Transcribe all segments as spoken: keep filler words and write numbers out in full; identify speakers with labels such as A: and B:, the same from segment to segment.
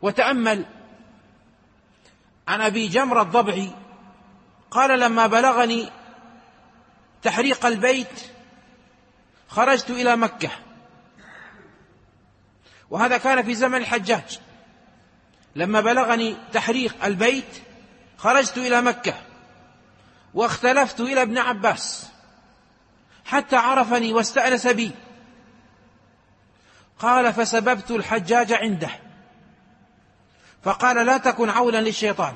A: وتأمل عن أبي جمرة الضبعي قال: لما بلغني تحريق البيت خرجت إلى مكة، وهذا كان في زمن الحجاج. لما بلغني تحريق البيت خرجت إلى مكة واختلفت إلى ابن عباس حتى عرفني واستأنس بي. قال: فسببت الحجاج عنده فقال: لا تكن عونا للشيطان.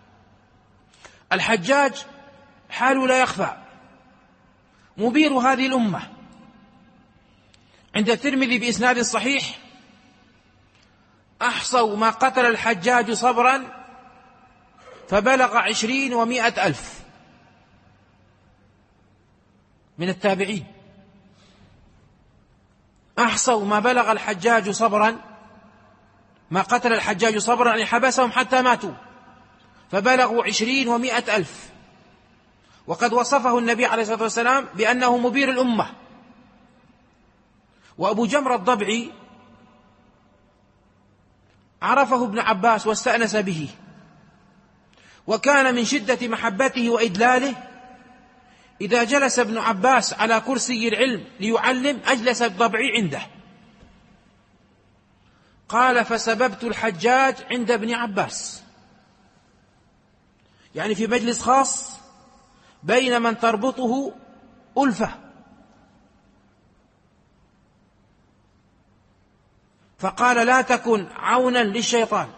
A: الحجاج حاله لا يخفى، مبير هذه الأمة. عند الترمذي بإسناد صحيح: أحصوا ما قتل الحجاج صبرا فبلغ عشرين ومائة ألف من التابعين. أحصوا ما بلغ الحجاج صبرا، ما قتل الحجاج صبرا يعني حبسهم حتى ماتوا، فبلغوا عشرين ومائة ألف. وقد وصفه النبي عليه الصلاة والسلام بأنه مبير الأمة. وأبو جمرة الضبعي عرفه ابن عباس واستأنس به، وكان من شدة محبته وإدلاله إذا جلس ابن عباس على كرسي العلم ليعلم أجلس الضبعي عنده. قال: فسببت الحجاج عند ابن عباس، يعني في مجلس خاص بين من تربطه ألفة. فقال: لا تكن عونا للشيطان.